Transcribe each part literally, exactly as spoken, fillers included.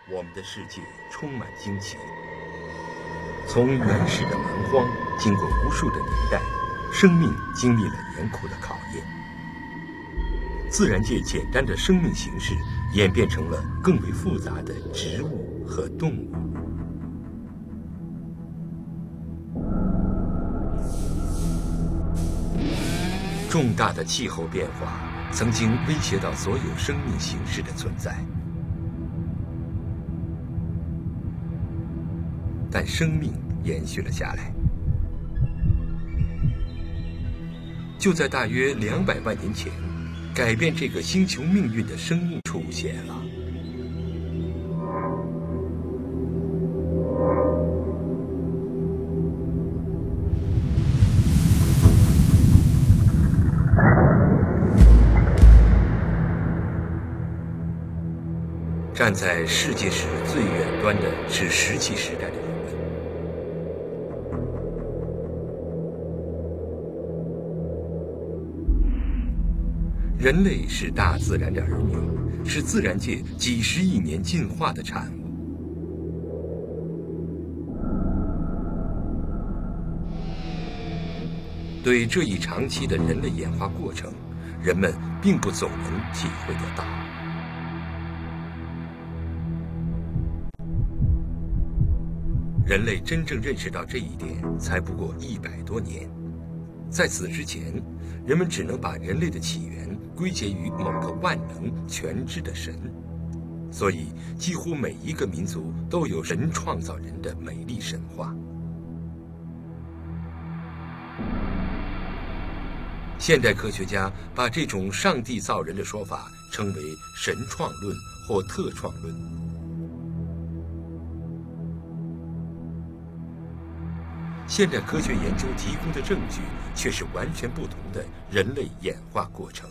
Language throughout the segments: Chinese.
我们的世界充满惊奇。从原始的蛮荒，经过无数的年代，生命经历了严酷的考验。自然界简单的生命形式演变成了更为复杂的植物和动物。重大的气候变化曾经威胁到所有生命形式的存在，但生命延续了下来。就在大约两百万年前，改变这个星球命运的生物出现了。站在世界史最远端的是石器时代的人们。人类是大自然的儿女，是自然界几十亿年进化的产物。对这一长期的人类演化过程，人们并不总能体会得到。人类真正认识到这一点，才不过一百多年。在此之前，人们只能把人类的起源归结于某个万能全知的神，所以几乎每一个民族都有神创造人的美丽神话。现代科学家把这种上帝造人的说法称为神创论或特创论。现代科学研究提供的证据却是完全不同的人类演化过程。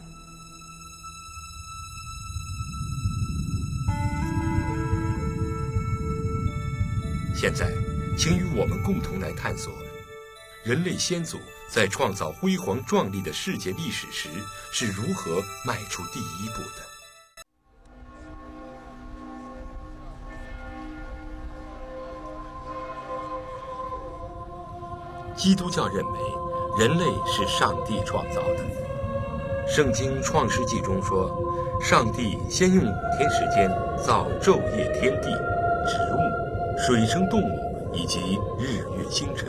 现在，请与我们共同来探索人类先祖在创造辉煌壮丽的世界历史时是如何迈出第一步的。基督教认为人类是上帝创造的。圣经《创世纪》中说，上帝先用五天时间造昼夜天地、植物、水生动物以及日月星辰。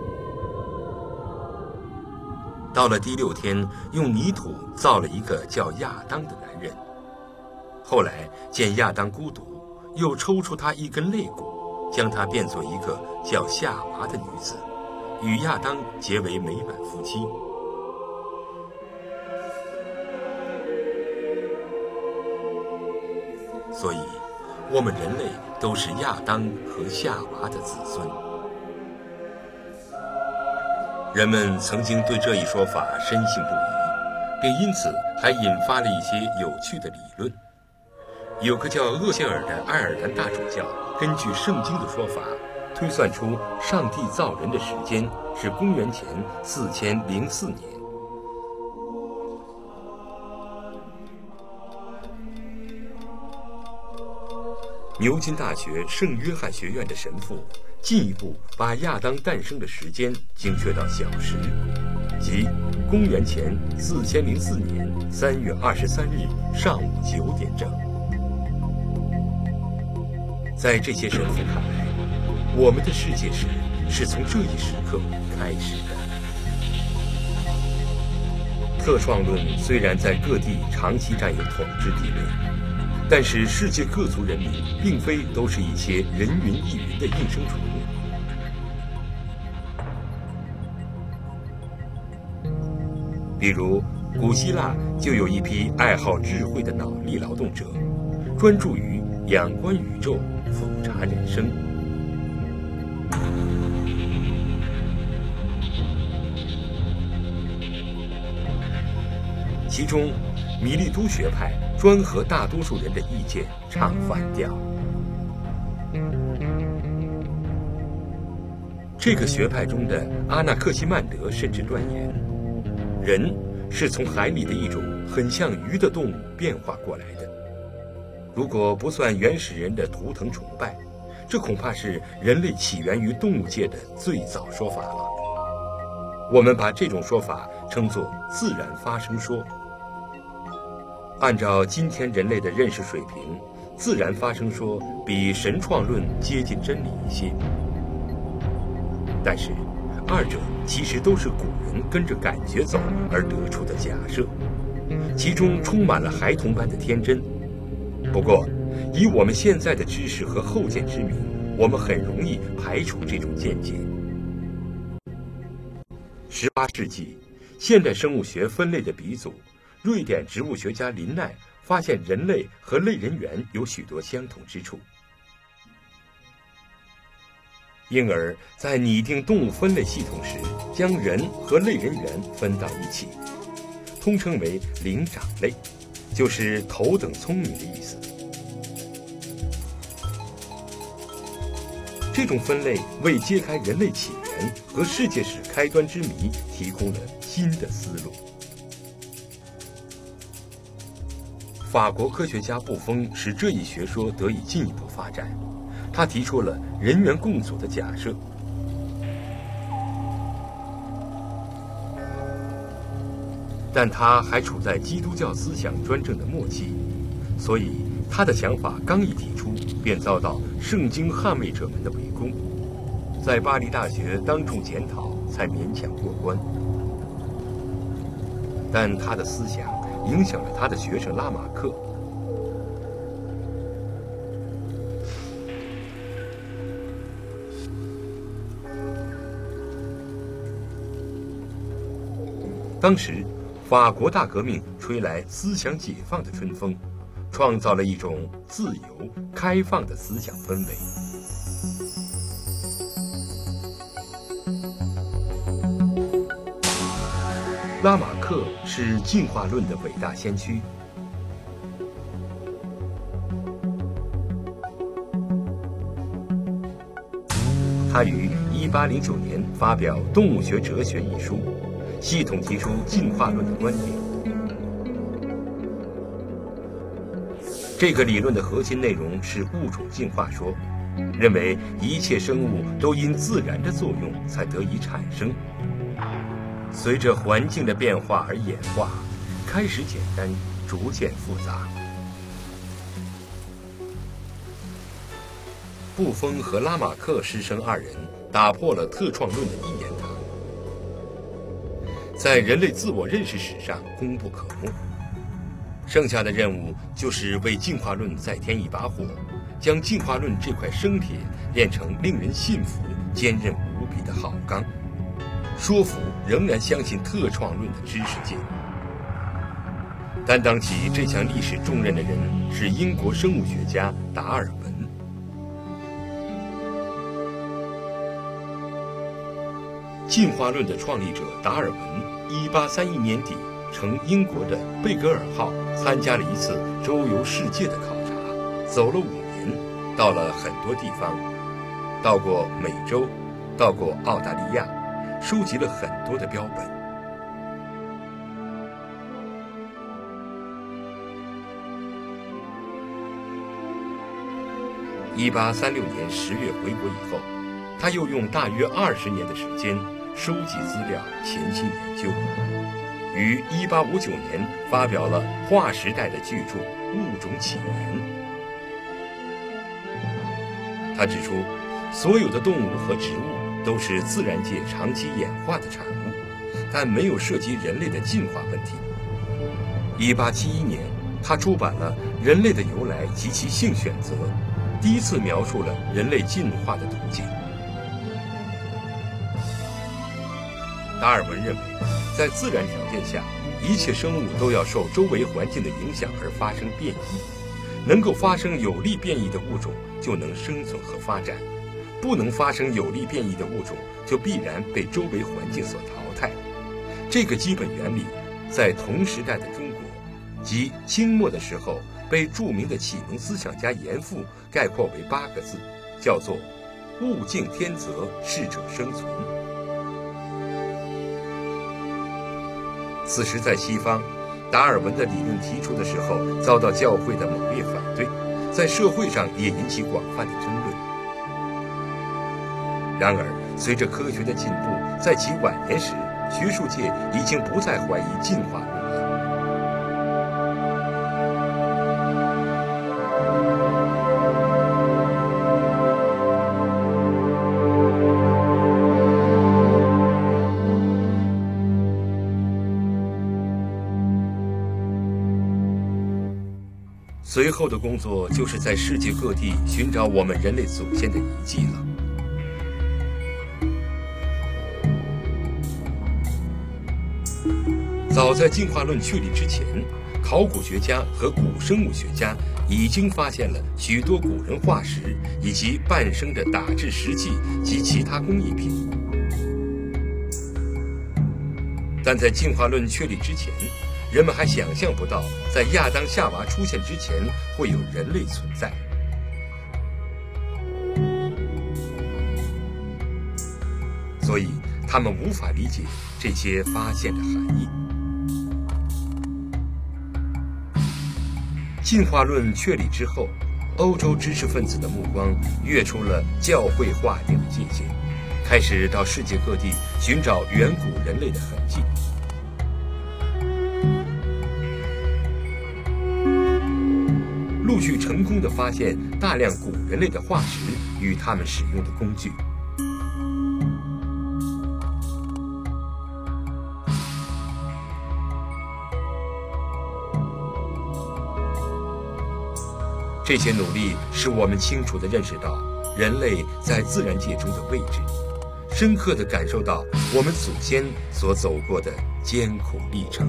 到了第六天，用泥土造了一个叫亚当的男人。后来见亚当孤独，又抽出他一根肋骨，将他变作一个叫夏娃的女子，与亚当结为美满夫妻。所以，我们人类都是亚当和夏娃的子孙。人们曾经对这一说法深信不疑，并因此还引发了一些有趣的理论。有个叫厄谢尔的爱尔兰大主教，根据圣经的说法，推算出上帝造人的时间是公元前四千零四年。牛津大学圣约翰学院的神父进一步把亚当诞生的时间精确到小时，即公元前四千零四年三月二十三日上午九点整。在这些神父看来，我们的世界史是从这一时刻开始的。特创论虽然在各地长期占有统治地位，但是世界各族人民并非都是一些人云亦云的应声虫。比如古希腊就有一批爱好智慧的脑力劳动者，专注于仰观宇宙、俯察人生。其中米利都学派专和大多数人的意见唱反调。这个学派中的阿纳克西曼德甚至断言，人是从海里的一种很像鱼的动物变化过来的。 如果不算原始人的图腾崇拜，这恐怕是人类起源于动物界的最早说法了。我们把这种说法称作自然发生说。按照今天人类的认识水平，自然发生说比神创论接近真理一些。但是，二者其实都是古人跟着感觉走而得出的假设，其中充满了孩童般的天真。不过，以我们现在的知识和后见之明，我们很容易排除这种见解。十八世纪，现代生物学分类的鼻祖瑞典植物学家林奈发现人类和类人猿有许多相同之处，因而在拟定动物分类系统时，将人和类人猿分到一起，通称为灵长类，就是头等聪明的意思。这种分类为揭开人类起源和世界史开端之谜提供了新的思路。法国科学家布丰使这一学说得以进一步发展，他提出了人猿共祖的假设。但他还处在基督教思想专政的末期，所以他的想法刚一提出，便遭到圣经捍卫者们的围攻，在巴黎大学当众检讨，才勉强过关。但他的思想影响了他的学生拉马克。当时，法国大革命吹来思想解放的春风，创造了一种自由、开放的思想氛围。拉马克是进化论的伟大先驱。他于一八零九年发表《动物学哲学》一书，系统提出进化论的观点。这个理论的核心内容是物种进化说，认为一切生物都因自然的作用才得以产生，随着环境的变化而演化，开始简单，逐渐复杂。布丰和拉马克师生二人打破了特创论的一言堂，在人类自我认识史上功不可没。剩下的任务就是为进化论再添一把火，将进化论这块生铁炼成令人信服、坚韧无比的好钢，说服仍然相信特创论的知识界。担当起这项历史重任的人是英国生物学家达尔文。进化论的创立者达尔文，一八三一年底乘英国的贝格尔号参加了一次周游世界的考察，走了五年，到了很多地方，到过美洲，到过澳大利亚，收集了很多的标本。一八三六年十月回国以后，他又用大约二十年的时间收集资料，潜心研究，于一八五九年发表了划时代的巨著《物种起源》。他指出，所有的动物和植物都是自然界长期演化的产物，但没有涉及人类的进化问题。一八七一年，他出版了《人类的由来及其性选择》，第一次描述了人类进化的途径。达尔文认为，在自然条件下，一切生物都要受周围环境的影响而发生变异，能够发生有利变异的物种就能生存和发展，不能发生有利变异的物种就必然被周围环境所淘汰。这个基本原理在同时代的中国，即清末的时候，被著名的启蒙思想家严复概括为八个字，叫做“物竞天择，适者生存”。此时在西方，达尔文的理论提出的时候，遭到教会的猛烈反对。 在社会上也引起广泛的争论。然而，随着科学的进步，在其晚年时，学术界已经不再怀疑进化论了。随后的工作就是在世界各地寻找我们人类祖先的遗迹了。早在进化论确立之前，考古学家和古生物学家已经发现了许多古人化石以及半生的打制石器及其他工艺品。但在进化论确立之前，人们还想象不到在亚当夏娃出现之前会有人类存在。所以他们无法理解这些发现的含义。进化论确立之后，欧洲知识分子的目光跃出了教会划定的界限，开始到世界各地寻找远古人类的痕迹。陆续成功地发现大量古人类的化石与他们使用的工具。这些努力使我们清楚地认识到人类在自然界中的位置，深刻地感受到我们祖先所走过的艰苦历程。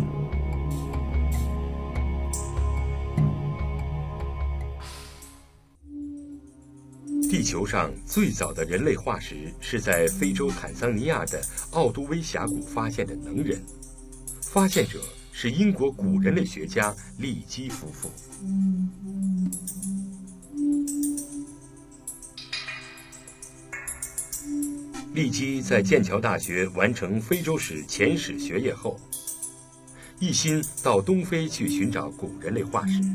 地球上最早的人类化石是在非洲坦桑尼亚的奥都威峡谷发现的能人，发现者是英国古人类学家利基夫妇。利基在剑桥大学完成非洲史前史学业后，一心到东非去寻找古人类化石。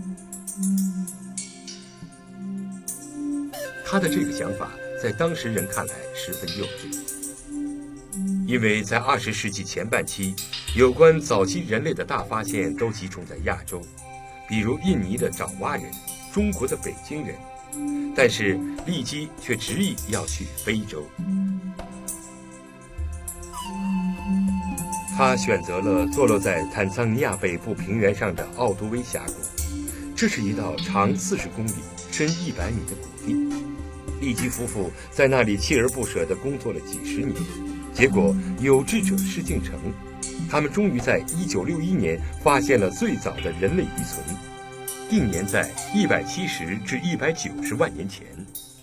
他的这个想法在当时人看来十分幼稚，因为在二十世纪前半期，有关早期人类的大发现都集中在亚洲，比如印尼的爪哇人、中国的北京人，但是利基却执意要去非洲。他选择了坐落在坦桑尼亚北部平原上的奥都威峡谷，这是一道长四十公里、深一百米的谷地。利基夫妇在那里锲而不舍地工作了几十年，结果有志者事竟成，他们终于在一九六一年发现了最早的人类遗存，定年在一百七十至一百九十万年前。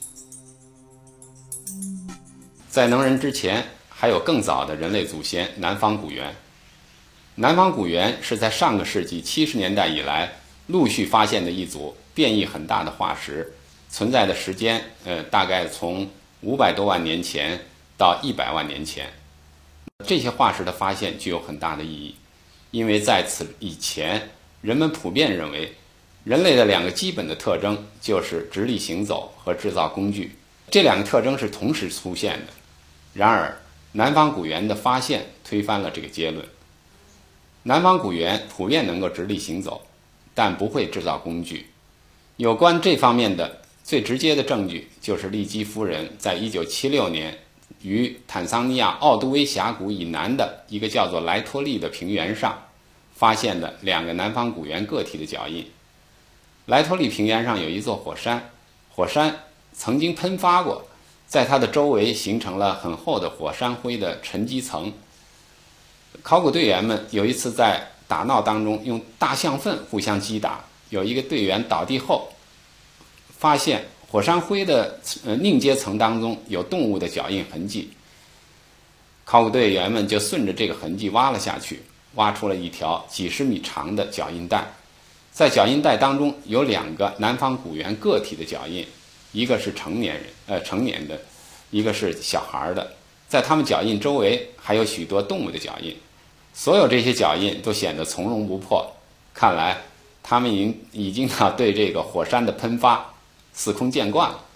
在能人之前，还有更早的人类祖先南方古猿。南方古猿是在上个世纪七十年代以来陆续发现的一组变异很大的化石，存在的时间，呃，大概从五百多万年前到一百万年前。这些化石的发现具有很大的意义，因为在此以前，人们普遍认为，人类的两个基本的特征就是直立行走和制造工具，这两个特征是同时出现的。然而，南方古猿的发现推翻了这个结论。南方古猿普遍能够直立行走，但不会制造工具。有关这方面的最直接的证据，就是利基夫人在一九七六年于坦桑尼亚奥都威峡谷以南的一个叫做莱托利的平原上发现的两个南方古猿个体的脚印。莱托利平原上有一座火山，火山曾经喷发过，在它的周围形成了很厚的火山灰的沉积层。考古队员们有一次在打闹当中用大象粪互相击打，有一个队员倒地后，发现火山灰的呃凝结层当中有动物的脚印痕迹。考古队员们就顺着这个痕迹挖了下去，挖出了一条几十米长的脚印带。在脚印带当中有两个南方古猿个体的脚印，一个是成年人，呃，成年的，一个是小孩的。在他们脚印周围还有许多动物的脚印，所有这些脚印都显得从容不迫。看来他们已经已经啊对这个火山的喷发司空见惯了。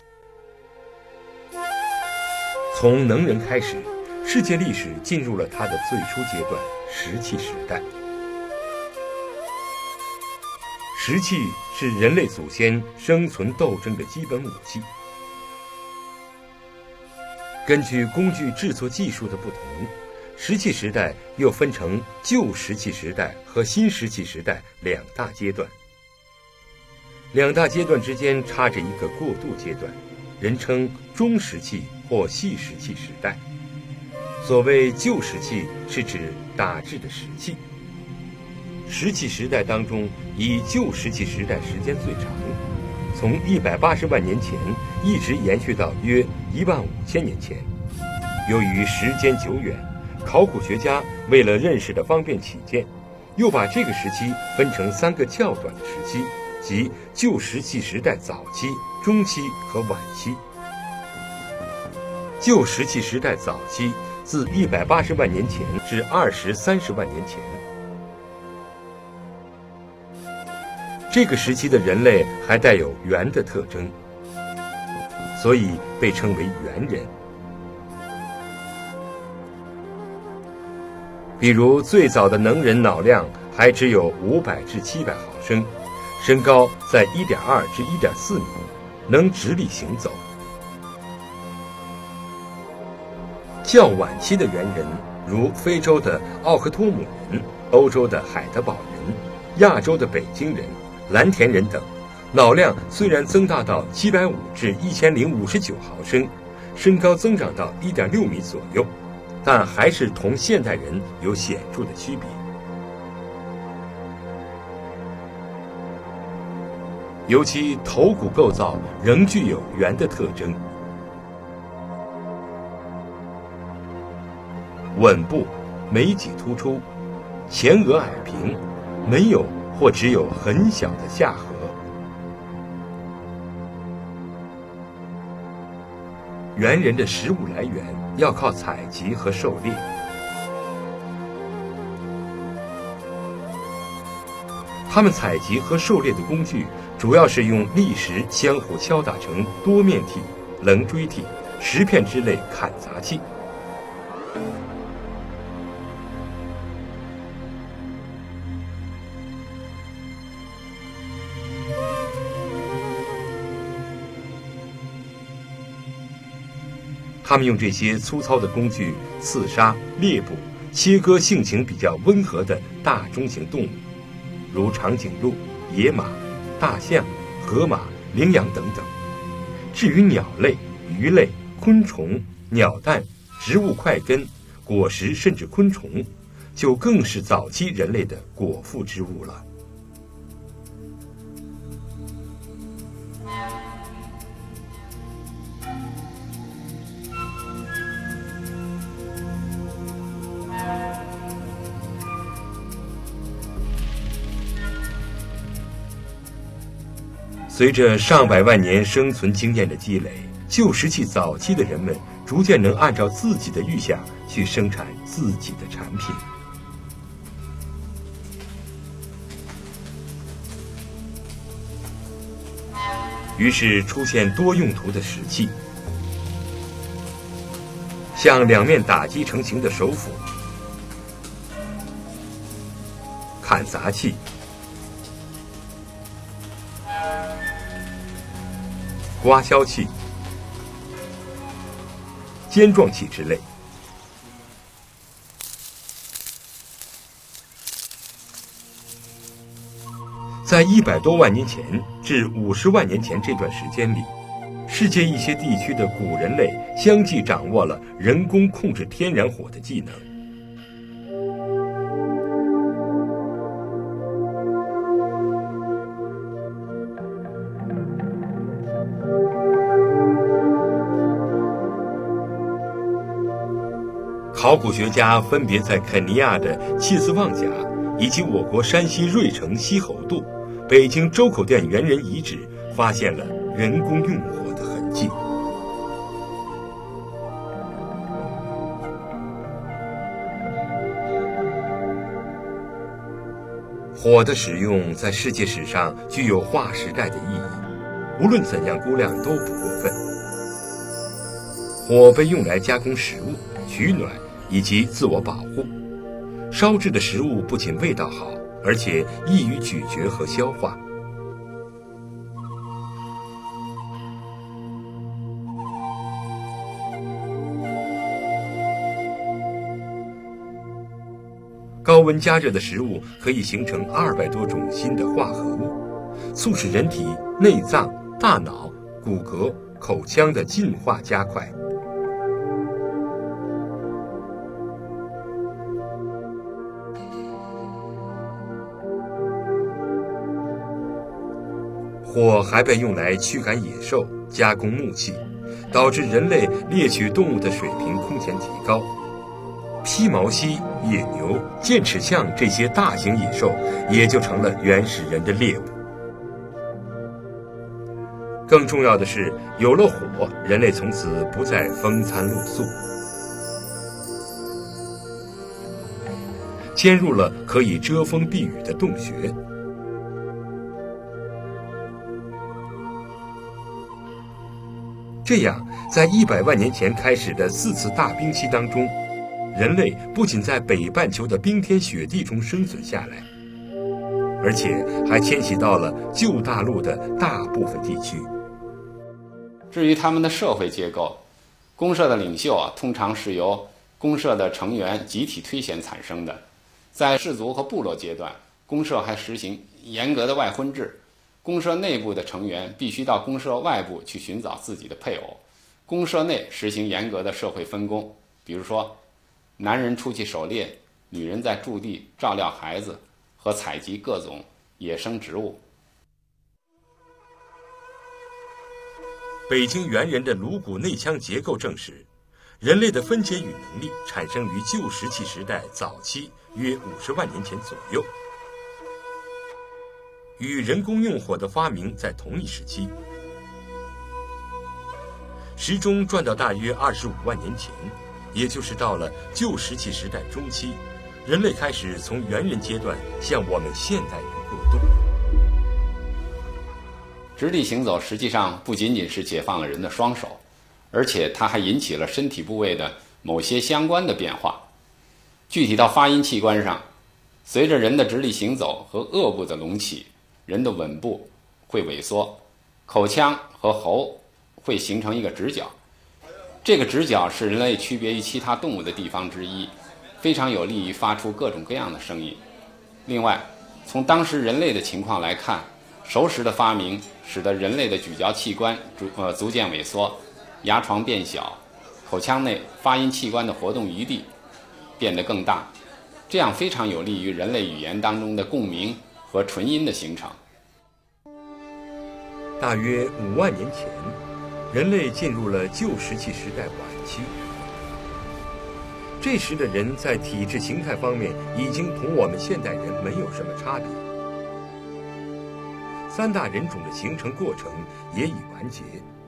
从能人开始，世界历史进入了它的最初阶段——石器时代。石器是人类祖先生存斗争的基本武器。根据工具制作技术的不同，石器时代又分成旧石器时代和新石器时代两大阶段。两大阶段之间插着一个过渡阶段，人称中石器或细石器时代。所谓旧石器，是指打制的石器。石器时代当中，以旧石器时代时间最长，从一百八十万年前一直延续到约一万五千年前。由于时间久远，考古学家为了认识的方便起见，又把这个时期分成三个较短的时期，即旧石器时代早期、中期和晚期。旧石器时代早期自一百八十万年前至二十三十万年前。这个时期的人类还带有猿的特征，所以被称为猿人。比如最早的能人脑量还只有五百至七百毫升，身高在 一点二至一点四米，能直立行走。较晚期的猿人，如非洲的奥克托姆人、欧洲的海德堡人、亚洲的北京人、蓝田人等，脑量虽然增大到七百五至一千零五十九毫升，身高增长到 一点六米左右，但还是同现代人有显著的区别。尤其头骨构造仍具有猿的特征，吻部，眉脊突出，前额矮平，没有或只有很小的下颌。猿人的食物来源要靠采集和狩猎。他们采集和狩猎的工具主要是用砾石相互敲打成多面体、棱锥体、石片之类砍砸器。他们用这些粗糙的工具刺杀、猎捕、切割性情比较温和的大中型动物，如长颈鹿、野马、大象、河马、羚羊等等。至于鸟类、鱼类、昆虫、鸟蛋、植物块根、果实甚至昆虫，就更是早期人类的果腹之物了。随着上百万年生存经验的积累，旧石器早期的人们逐渐能按照自己的预想去生产自己的产品。于是出现多用途的石器，像两面打击成型的手斧、砍砸器、刮削器、尖状器之类。在一百多万年前至五十万年前这段时间里，世界一些地区的古人类相继掌握了人工控制天然火的技能。考古学家分别在肯尼亚的切斯旺甲以及我国山西芮城西侯渡、北京周口店猿人遗址发现了人工用火的痕迹。火的使用在世界史上具有划时代的意义。 无论怎样估量都不过分。火被用来加工食物、取暖以及自我保护。烧制的食物不仅味道好，而且易于咀嚼和消化。高温加热的食物可以形成二百多种新的化合物，促使人体内脏、大脑、骨骼、口腔的进化加快。火还被用来驱赶野兽、加工木器，导致人类猎取动物的水平空前提高。披毛犀、野牛、剑齿象这些大型野兽也就成了原始人的猎物。更重要的是，有了火，人类从此不再风餐露宿，迁入了可以遮风避雨的洞穴。这样，在一百万年前开始的四次大冰期当中，人类不仅在北半球的冰天雪地中生存下来，而且还迁徙到了旧大陆的大部分地区。 至于他们的社会结构，公社的领袖啊，通常是由公社的成员集体推选产生的。在氏族和部落阶段，公社还实行严格的外婚制。公社内部的成员必须到公社外部去寻找自己的配偶。公社内实行严格的社会分工，比如说，男人出去狩猎，女人在驻地照料孩子和采集各种野生植物。 北京猿人的颅骨内腔结构证实，人类的分解羽能力产生于旧石器时代早期，约五十万年前左右。与人工用火的发明在同一时期。时钟转到大约二十五万年前，也就是到了旧石器时代中期，人类开始从猿人阶段向我们现代人过渡。 直立行走实际上不仅仅是解放了人的双手，而且它还引起了身体部位的某些相关的变化。具体到发音器官上，随着人的直立行走和颚部的隆起，人的吻部会萎缩，口腔和喉会形成一个直角。这个直角是人类区别于其他动物的地方之一，非常有利于发出各种各样的声音。另外，从当时人类的情况来看，熟食的发明使得人类的咀嚼器官逐呃逐渐萎缩，牙床变小，口腔内发音器官的活动余地变得更大，这样非常有利于人类语言当中的共鸣和纯音的形成。 大约五万年前，人类进入了旧石器时代晚期。这时的人在体质形态方面已经同我们现代人没有什么差别，三大人种的形成过程也已完结。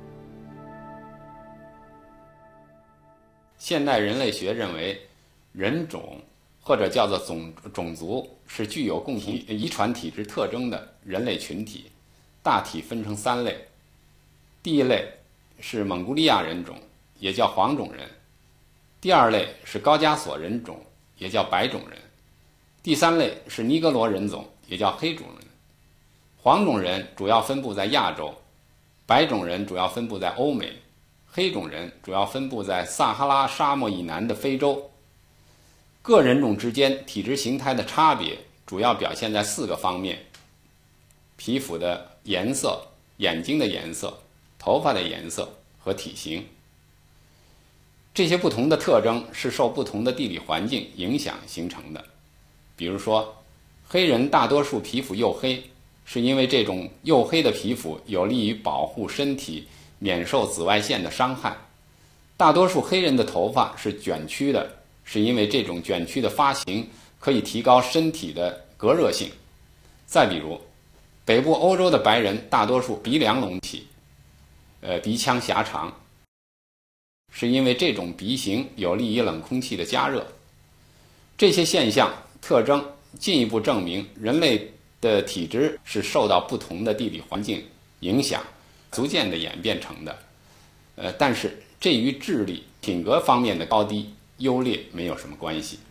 现代人类学认为，人种或者叫做种种族是具有共同遗传体质特征的人类群体，大体分成三类。第一类是蒙古利亚人种，也叫黄种人；第二类是高加索人种，也叫白种人；第三类是尼格罗人种，也叫黑种人。黄种人主要分布在亚洲，白种人主要分布在欧美，黑种人主要分布在撒哈拉沙漠以南的非洲。各人种之间体质形态的差别主要表现在四个方面：皮肤的颜色、眼睛的颜色、头发的颜色和体型。这些不同的特征是受不同的地理环境影响形成的。比如说，黑人大多数皮肤黝黑，是因为这种黝黑的皮肤有利于保护身体免受紫外线的伤害。大多数黑人的头发是卷曲的，是因为这种卷曲的发型可以提高身体的隔热性。再比如，北部欧洲的白人大多数鼻梁隆起，呃，鼻腔狭长，是因为这种鼻型有利于冷空气的加热。这些现象特征进一步证明人类的体质是受到不同的地理环境影响， 逐渐的演变成的。呃，但是这与智力、品格方面的高低、优劣没有什么关系。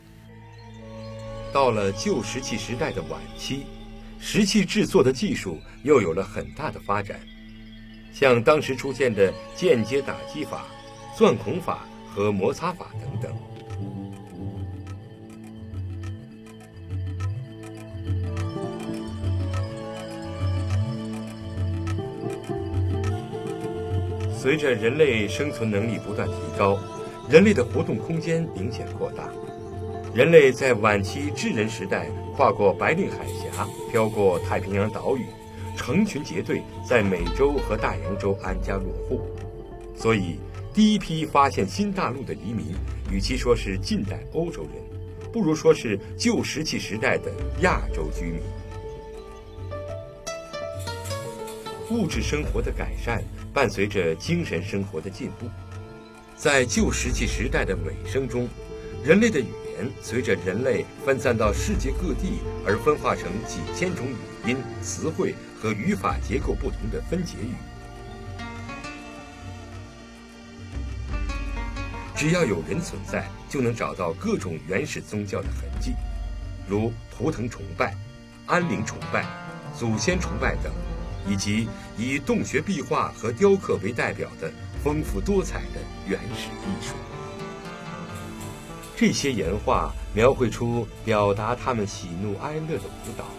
到了旧石器时代的晚期，石器制作的技术又有了很大的发展，像当时出现的间接打击法、钻孔法和摩擦法等等。随着人类生存能力不断提高，人类的活动空间明显扩大。人类在晚期智人时代跨过白令海峡，飘过太平洋岛屿，成群结队在美洲和大洋洲安家落户。所以，第一批发现新大陆的移民，与其说是近代欧洲人，不如说是旧石器时代的亚洲居民。物质生活的改善伴随着精神生活的进步。在旧石器时代的尾声中，人类的语言随着人类分散到世界各地而分化成几千种语音、词汇和语法结构不同的分解语。只要有人存在，就能找到各种原始宗教的痕迹，如图腾崇拜、安灵崇拜、祖先崇拜等，以及以洞穴壁画和雕刻为代表的丰富多彩的原始艺术。这些岩画描绘出表达他们喜怒哀乐的舞蹈。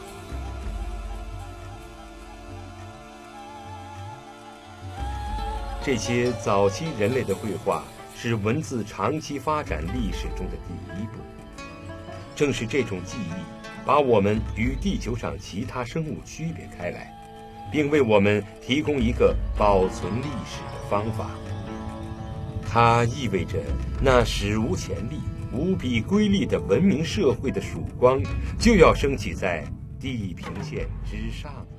这些早期人类的绘画是文字长期发展历史中的第一步。正是这种记忆，把我们与地球上其他生物区别开来，并为我们提供一个保存历史的方法。它意味着那史无前例、无比瑰丽的文明社会的曙光就要升起在地平线之上。